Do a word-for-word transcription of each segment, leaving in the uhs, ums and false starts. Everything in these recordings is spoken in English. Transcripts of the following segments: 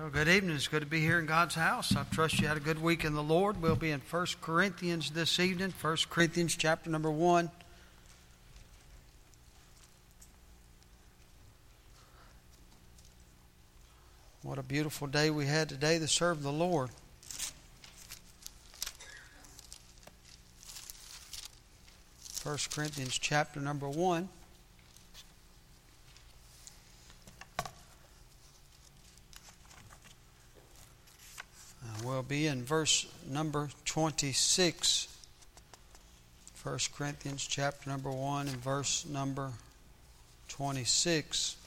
Well, good evening. It's good to be here in God's house. I trust you had a good week in the Lord. We'll be in First Corinthians this evening. First Corinthians chapter number one. What a beautiful day we had today to serve the Lord. First Corinthians chapter number one. We'll be in verse number twenty-six. First Corinthians chapter number one and verse number twenty-six.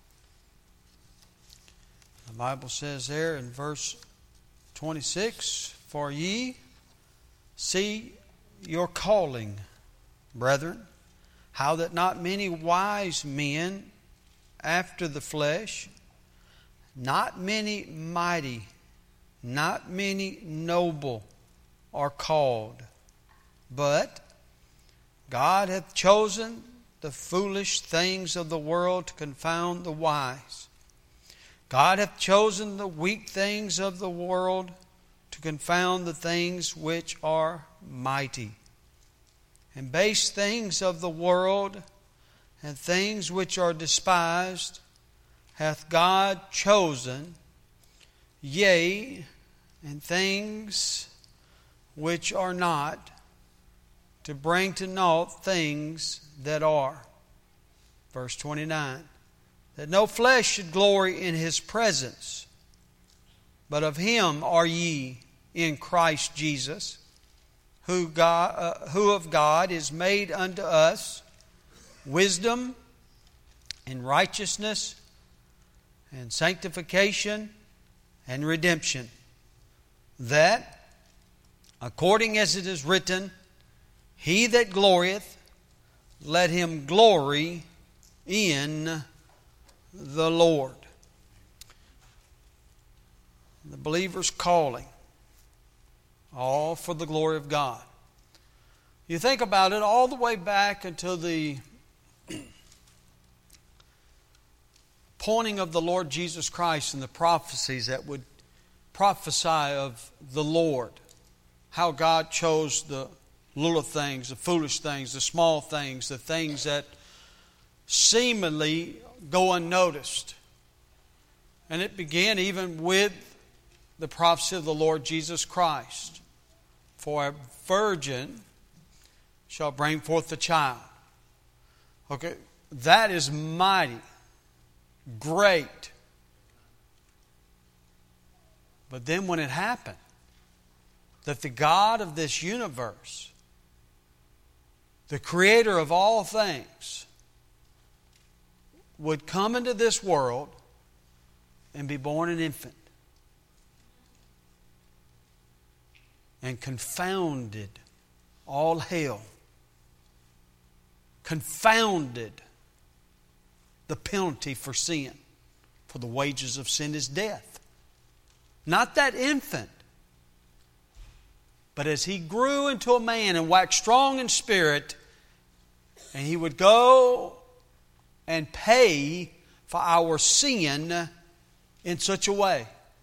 The Bible says there in verse twenty-six, "For ye see your calling, brethren, how that not many wise men after the flesh, not many mighty, not many noble are called, but God hath chosen the foolish things of the world to confound the wise. God hath chosen the weak things of the world to confound the things which are mighty. And base things of the world and things which are despised hath God chosen, yea, and things which are not, to bring to naught things that are." Verse twenty-nine. "That no flesh should glory in His presence, but of Him are ye in Christ Jesus, who, God, uh, who of God is made unto us wisdom and righteousness and sanctification and redemption, that, according as it is written, He that glorieth, let him glory in the Lord." The believer's calling, all for the glory of God. You think about it all the way back until the pointing of the Lord Jesus Christ and the prophecies that would prophesy of the Lord. How God chose the little things, the foolish things, the small things, the things that seemingly go unnoticed. And it began even with the prophecy of the Lord Jesus Christ. "For a virgin shall bring forth a child." Okay, that is mighty, great. But then when it happened, that the God of this universe, the creator of all things, would come into this world and be born an infant, and confounded all hell, confounded the penalty for sin. For the wages of sin is death. Not that infant, but as he grew into a man and waxed strong in spirit, and he would go and pay for our sin in such a way.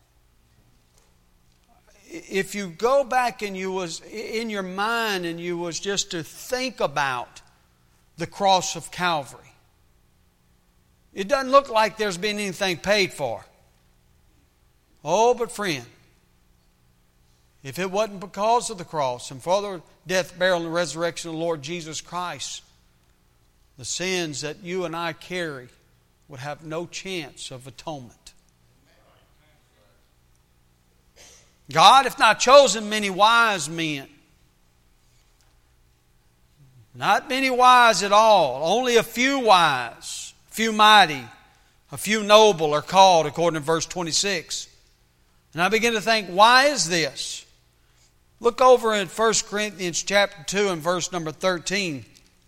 If you go back and you was in your mind and you was just to think about the cross of Calvary, it doesn't look like there's been anything paid for. Oh, but friend, if it wasn't because of the cross and for the death, burial, and resurrection of the Lord Jesus Christ, the sins that you and I carry would have no chance of atonement. God hath not chosen many wise men. Not many wise at all. Only a few wise, a few mighty, a few noble are called, according to verse twenty-six. And I begin to think, why is this? Look over in First Corinthians chapter two and verse number thirteen.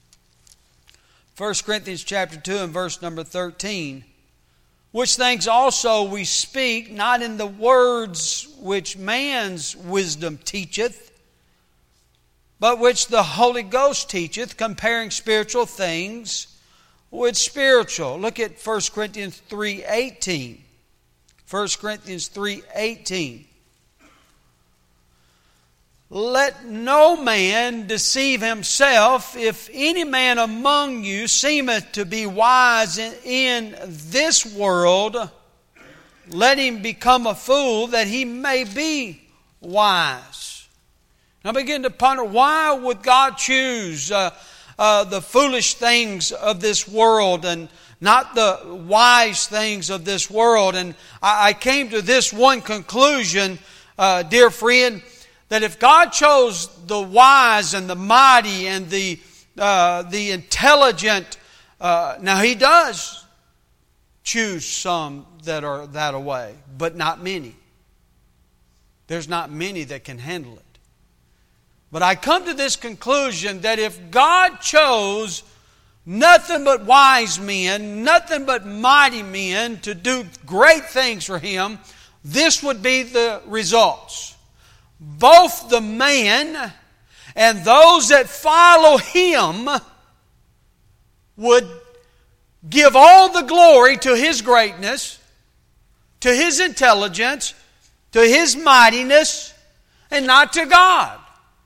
First Corinthians chapter two and verse number thirteen. "Which things also we speak, not in the words which man's wisdom teacheth, but which the Holy Ghost teacheth, comparing spiritual things with spiritual." Look at First Corinthians three eighteen. First Corinthians three eighteen. Let no man deceive himself. If any man among you seemeth to be wise in, in this world, let him become a fool, that he may be wise. Now begin to ponder, why would God choose uh, uh, the foolish things of this world and not the wise things of this world? And I, I came to this one conclusion, uh, dear friend, that if God chose the wise and the mighty and the uh, the intelligent, uh, now He does choose some that are that away, but not many. There's not many that can handle it. But I come to this conclusion that if God chose nothing but wise men, nothing but mighty men to do great things for Him, this would be the results. Both the man and those that follow Him would give all the glory to His greatness, to His intelligence, to His mightiness, and not to God.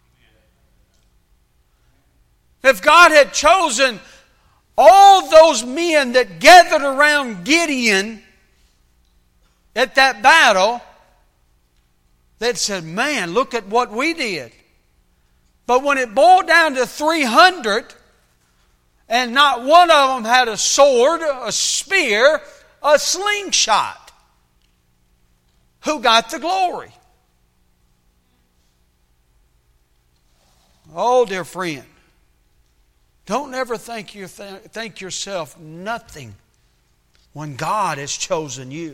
If God had chosen all those men that gathered around Gideon at that battle, they'd said, man, look at what we did. But when it boiled down to three hundred, and not one of them had a sword, a spear, a slingshot, who got the glory? Oh, dear friend, don't ever think, you th- think yourself nothing when God has chosen you.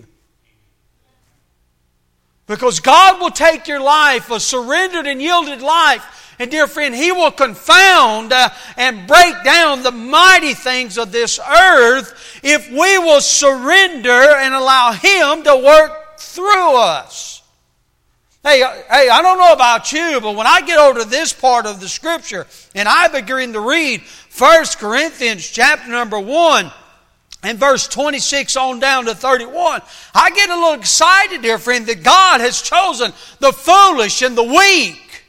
Because God will take your life, a surrendered and yielded life, and dear friend, He will confound uh, and break down the mighty things of this earth if we will surrender and allow Him to work through us. Hey, hey, I don't know about you, but when I get over to this part of the Scripture and I begin to read First Corinthians chapter number one, and verse twenty-six on down to thirty-one, I get a little excited, dear friend, that God has chosen the foolish and the weak,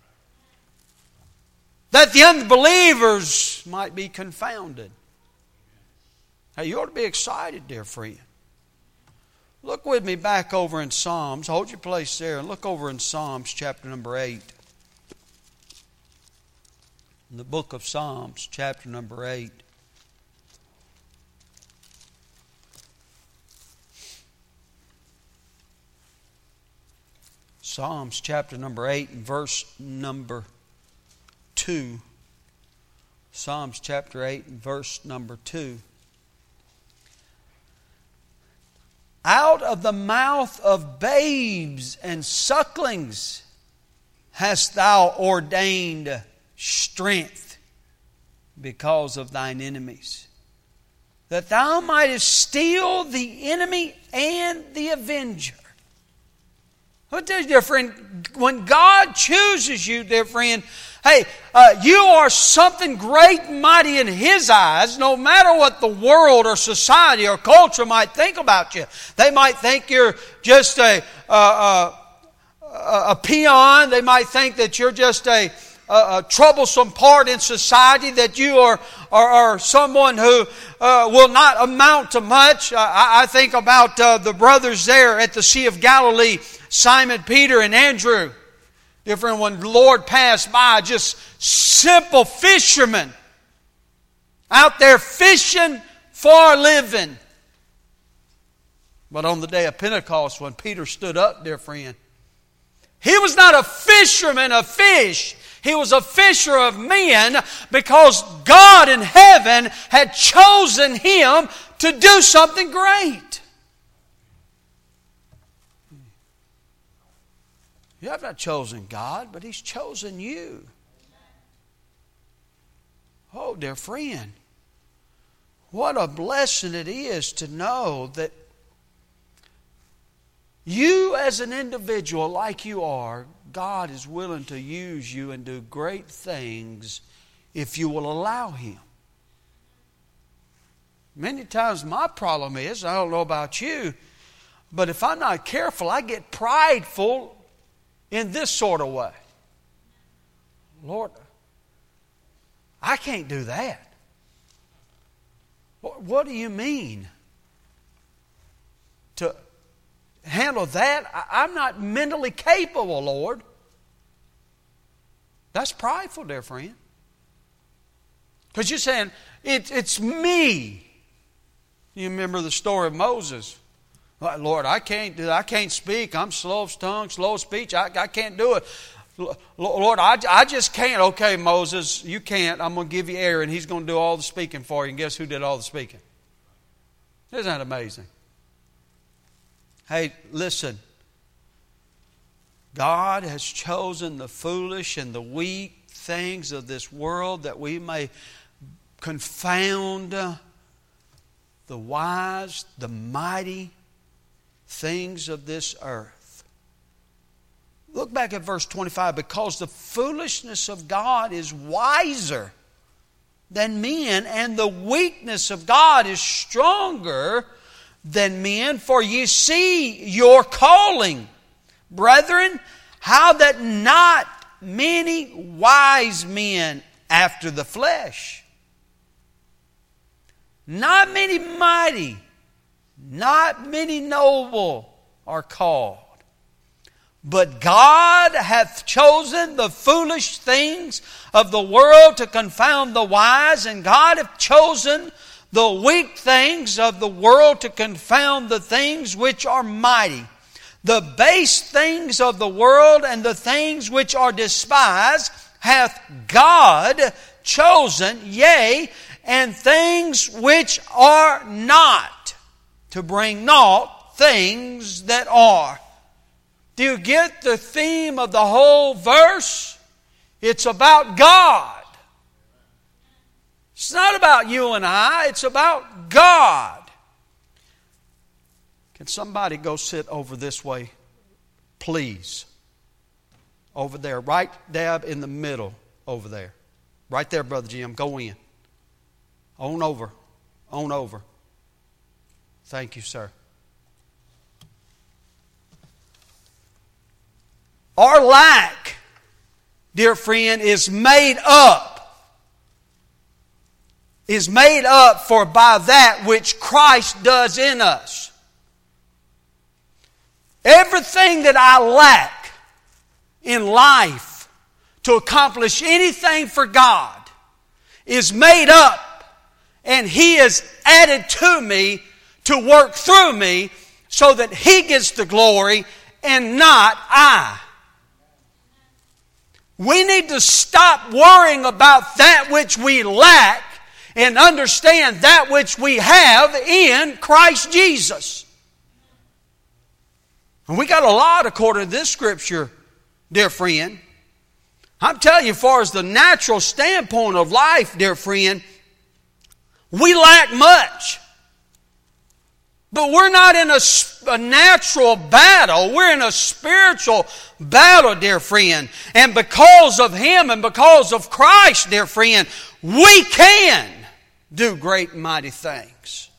that the unbelievers might be confounded. Hey, you ought to be excited, dear friend. Look with me back over in Psalms. Hold your place there and look over in Psalms chapter number eight. In the book of Psalms, chapter number eight. Psalms chapter number eight and verse number two. Psalms chapter eight and verse number two. Out of the mouth of babes and sucklings hast thou ordained strength because of thine enemies, that thou mightest steal the enemy and the avenger. What does, dear friend, when God chooses you, dear friend, hey, uh, you are something great and mighty in His eyes, no matter what the world or society or culture might think about you. They might think you're just a, uh, uh, a peon. They might think that you're just a, a, a troublesome part in society, that you are, are, are someone who uh, will not amount to much. Uh, I, I think about uh, the brothers there at the Sea of Galilee, Simon, Peter, and Andrew. Different when the Lord passed by, just simple fishermen out there fishing for a living. But on the day of Pentecost, when Peter stood up, dear friend, he was not a fisherman of fish. He was a fisher of men, because God in heaven had chosen him to do something great. You have not chosen God, but He's chosen you. Oh, dear friend, what a blessing it is to know that you as an individual, like you are, God is willing to use you and do great things if you will allow Him. Many times my problem is, I don't know about you, But if I'm not careful, I get prideful in this sort of way. Lord, I can't do that. What do you mean? To handle that? I'm not mentally capable, Lord. That's prideful, dear friend. Because you're saying, it, it's me. You remember the story of Moses. Lord, I can't do that. I can't speak. I'm slow of tongue, slow of speech. I, I can't do it. Lord, I, I just can't. Okay, Moses, you can't. I'm going to give you Aaron. He's going to do all the speaking for you. And guess who did all the speaking? Isn't that amazing? Hey, listen. God has chosen the foolish and the weak things of this world that we may confound the wise, the mighty things of this earth. Look back at verse twenty-five. Because the foolishness of God is wiser than men, and the weakness of God is stronger than men. For ye see your calling, brethren, how that not many wise men after the flesh, not many mighty, not many noble are called. But God hath chosen the foolish things of the world to confound the wise, and God hath chosen the weak things of the world to confound the things which are mighty. The base things of the world and the things which are despised hath God chosen, yea, and things which are not, to bring naught things that are. Do you get the theme of the whole verse? It's about God. It's not about you and I. It's about God. Can somebody go sit over this way, please? Over there, right dab in the middle over there. Right there, Brother Jim. Go in. On over. On over. Thank you, sir. Our lack, dear friend, is made up. Is made up for by that which Christ does in us. Everything that I lack in life to accomplish anything for God is made up, and He is added to me to work through me so that He gets the glory and not I. We need to stop worrying about that which we lack and understand that which we have in Christ Jesus. And we got a lot according to this scripture, dear friend. I'm telling you, as far as the natural standpoint of life, dear friend, we lack much. But we're not in a, a natural battle. We're in a spiritual battle, dear friend. And because of Him and because of Christ, dear friend, we can do great and mighty things.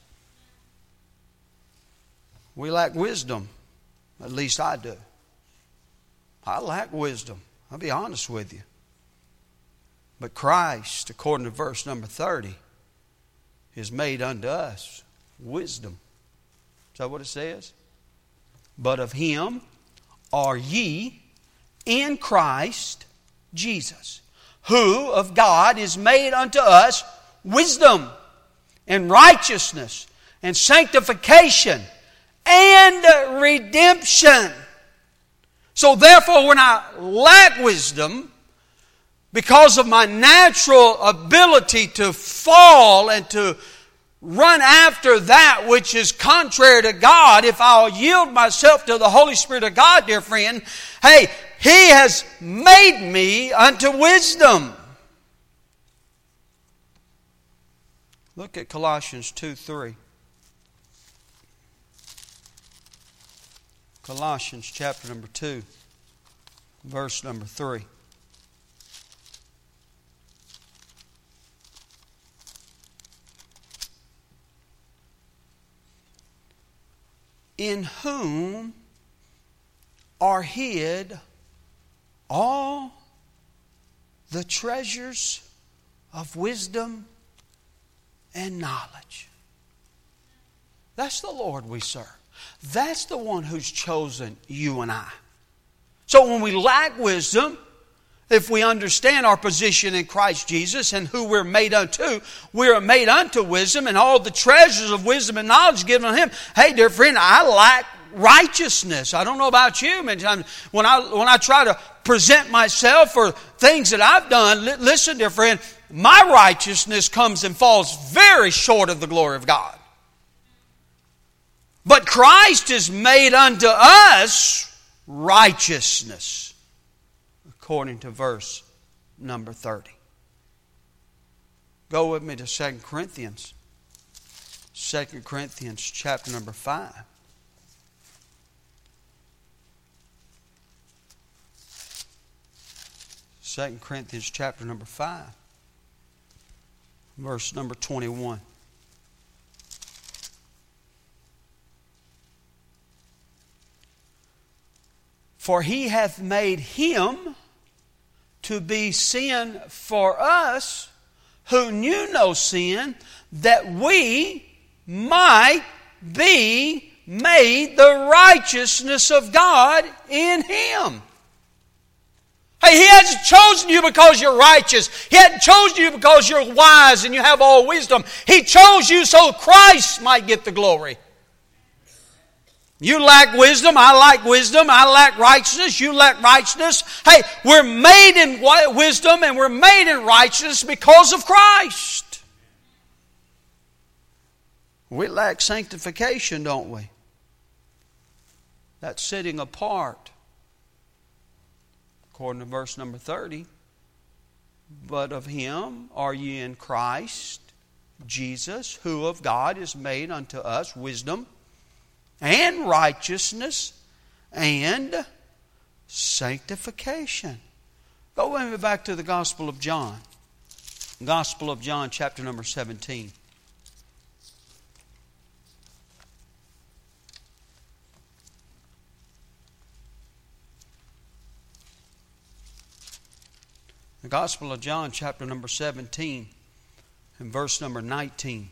We lack wisdom. At least I do. I lack wisdom. I'll be honest with you. But Christ, according to verse number thirty, is made unto us wisdom. Is that what it says? But of Him are ye in Christ Jesus, who of God is made unto us wisdom and righteousness and sanctification and redemption. So therefore, when I lack wisdom, because of my natural ability to fall and to run after that which is contrary to God, if I'll yield myself to the Holy Spirit of God, dear friend, hey, He has made me unto wisdom. Look at Colossians two three. Colossians chapter number two, verse number three. in whom are hid all the treasures of wisdom and knowledge. That's the Lord we serve. That's the one who's chosen you and I. So when we lack wisdom, if we understand our position in Christ Jesus and who we're made unto, we are made unto wisdom and all the treasures of wisdom and knowledge given to Him. Hey, dear friend, I lack righteousness. I don't know about you. Many times when I, when I try to present myself for things that I've done, li- listen, dear friend, my righteousness comes and falls very short of the glory of God. But Christ is made unto us righteousness, according to verse number thirty. Go with me to Second Corinthians. Second Corinthians chapter number five. Second Corinthians chapter number five. Verse number twenty-one. For He hath made Him to be sin for us who knew no sin, that we might be made the righteousness of God in Him. Hey, He hasn't chosen you because you're righteous. He hasn't chosen you because you're wise and you have all wisdom. He chose you so Christ might get the glory. You lack wisdom, I lack wisdom, I lack righteousness, you lack righteousness. Hey, we're made in wisdom and we're made in righteousness because of Christ. We lack sanctification, don't we? That's sitting apart. According to verse number thirty. But of Him are ye in Christ Jesus, who of God is made unto us wisdom and righteousness and sanctification. Go with me back to the Gospel of John. Gospel of John, chapter number seventeen. The Gospel of John, chapter number seventeen, and verse number nineteen.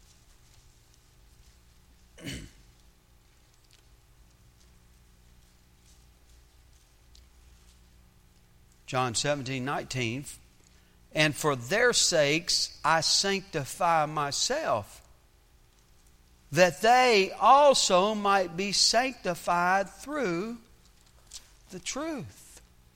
John seventeen, nineteen. And for their sakes I sanctify myself, that they also might be sanctified through the truth.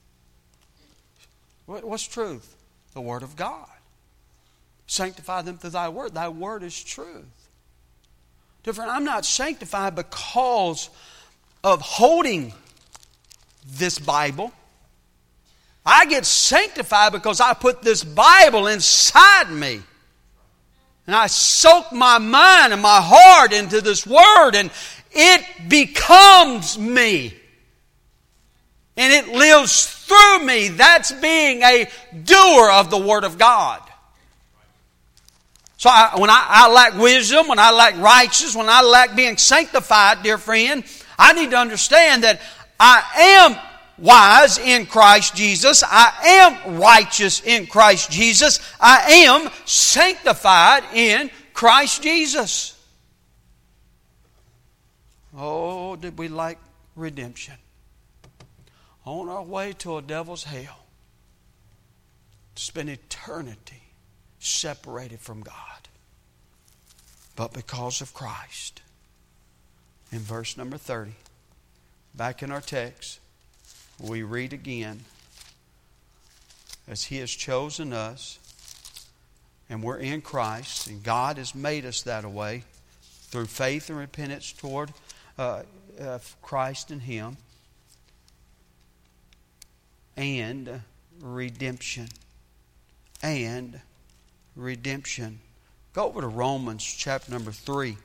What's truth? The Word of God. Sanctify them through Thy Word. Thy Word is truth. Different. I'm not sanctified because of holding this Bible. I get sanctified because I put this Bible inside me. And I soak my mind and my heart into this Word, and it becomes me. And it lives through me. That's being a doer of the Word of God. So I, when I, I lack wisdom, when I lack righteousness, when I lack being sanctified, dear friend, I need to understand that I am wise in Christ Jesus. I am righteous in Christ Jesus. I am sanctified in Christ Jesus. Oh, did we like redemption? On our way to a devil's hell, to spend eternity separated from God. But because of Christ. In verse number thirty, back in our text, we read again, as He has chosen us, and we're in Christ, and God has made us that way through faith and repentance toward uh, uh, Christ and Him, and redemption. And redemption. Go over to Romans chapter number three.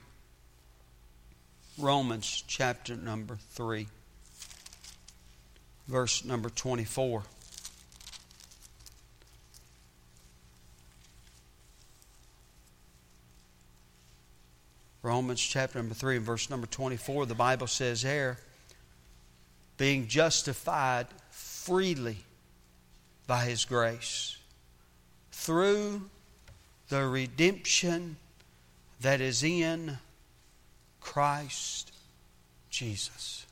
Romans chapter number three. Verse number twenty-four. Romans chapter number three and verse number twenty-four, the Bible says there, being justified freely by His grace through the redemption that is in Christ Jesus.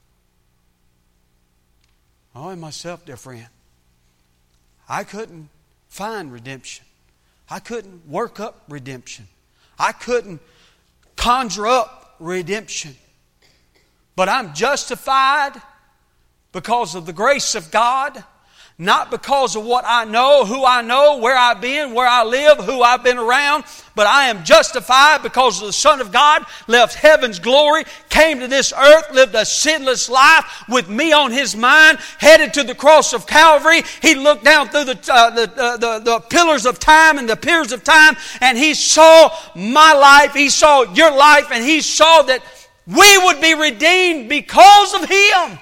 Oh, and myself, dear friend, I couldn't find redemption. I couldn't work up redemption. I couldn't conjure up redemption. But I'm justified because of the grace of God, not because of what I know, who I know, where I've been, where I live, who I've been around, but I am justified because the Son of God left heaven's glory, came to this earth, lived a sinless life with me on His mind, headed to the cross of Calvary. He looked down through the, uh, the, uh, the, the pillars of time and the piers of time, and He saw my life, He saw your life, and He saw that we would be redeemed because of Him.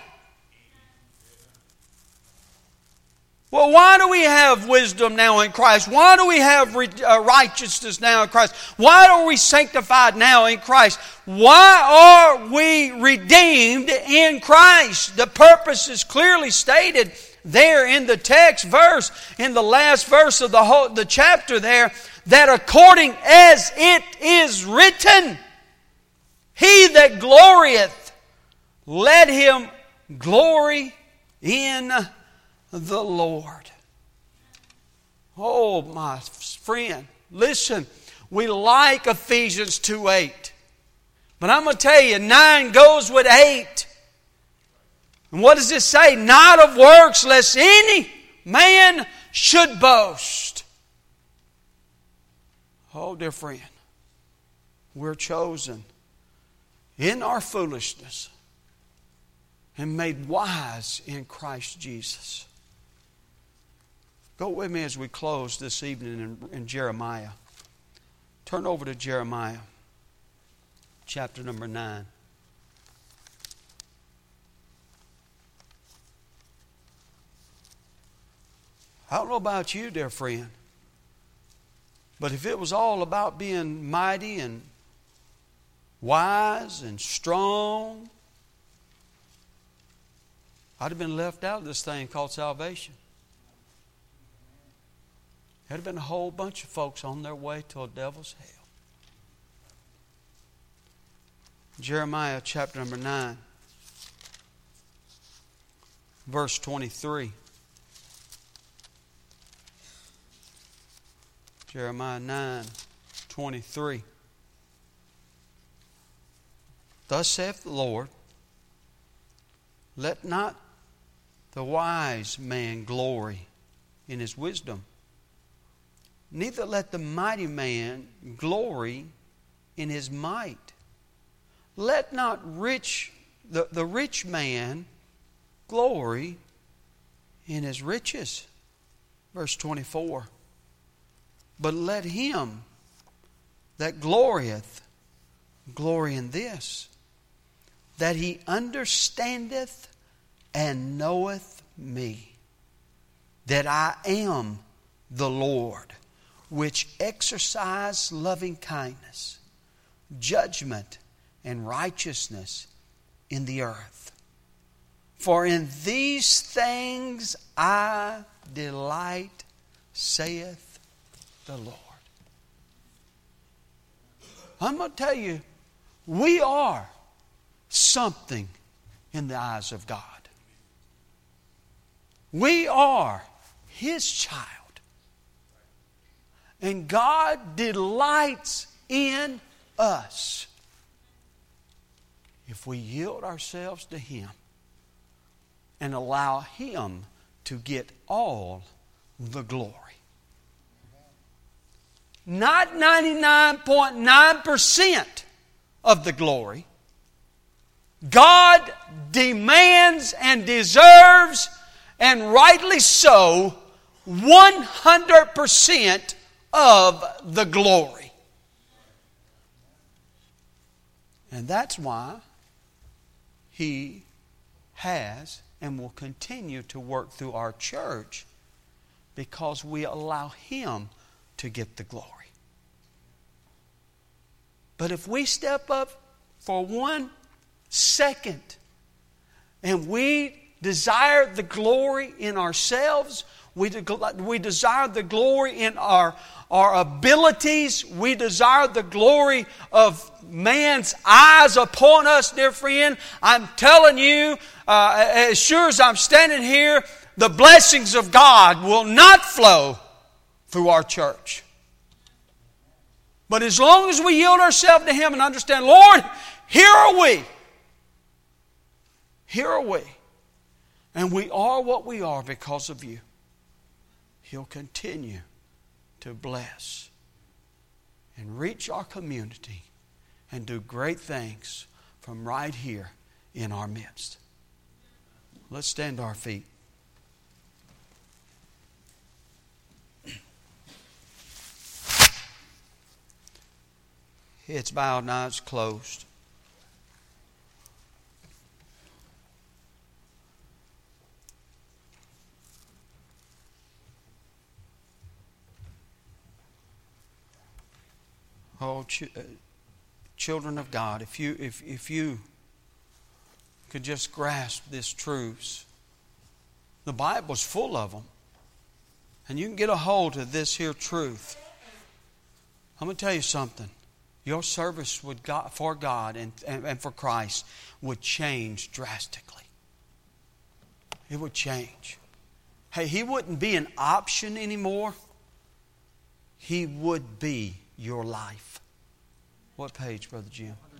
Well, why do we have wisdom now in Christ? Why do we have righteousness now in Christ? Why are we sanctified now in Christ? Why are we redeemed in Christ? The purpose is clearly stated there in the text verse, in the last verse of the whole the chapter there, that according as it is written, he that glorieth, let him glory in the Lord. Oh, my friend, listen, we like Ephesians two eight. But I'm going to tell you, nine goes with eight. And what does it say? Not of works, lest any man should boast. Oh, dear friend, we're chosen in our foolishness and made wise in Christ Jesus. Go with me as we close this evening in, in Jeremiah. Turn over to Jeremiah, chapter number nine. I don't know about you, dear friend, but if it was all about being mighty and wise and strong, I'd have been left out of this thing called salvation. There'd have been a whole bunch of folks on their way to a devil's hell. Jeremiah chapter number nine, verse twenty-three. Jeremiah nine, twenty-three. Thus saith the Lord, let not the wise man glory in his wisdom, neither let the mighty man glory in his might. Let not rich the, the rich man glory in his riches. Verse twenty-four. But let him that glorieth glory in this, that he understandeth and knoweth me, that I am the Lord, which exercise loving kindness, judgment, and righteousness in the earth. For in these things I delight, saith the Lord. I'm going to tell you, we are something in the eyes of God. We are His child. And God delights in us if we yield ourselves to Him and allow Him to get all the glory. Not ninety-nine point nine percent of the glory. God demands and deserves, and rightly so, one hundred percent of the glory. And that's why He has and will continue to work through our church, because we allow Him to get the glory. But if we step up for one second and we desire the glory in ourselves, we, de- we desire the glory in our, our abilities, we desire the glory of man's eyes upon us, dear friend, I'm telling you, uh, as sure as I'm standing here, the blessings of God will not flow through our church. But as long as we yield ourselves to Him and understand, Lord, here are we. Here are we. And we are what we are because of You. He'll continue to bless and reach our community and do great things from right here in our midst. Let's stand to our feet. Heads bowed, eyes closed. Oh, ch- uh, children of God, if you if if you could just grasp these truths, the Bible's full of them, and you can get a hold of this here truth. I'm going to tell you something. Your service would God, for God and, and, and for Christ would change drastically. It would change. Hey, He wouldn't be an option anymore. He would be your life. What page, Brother Jim?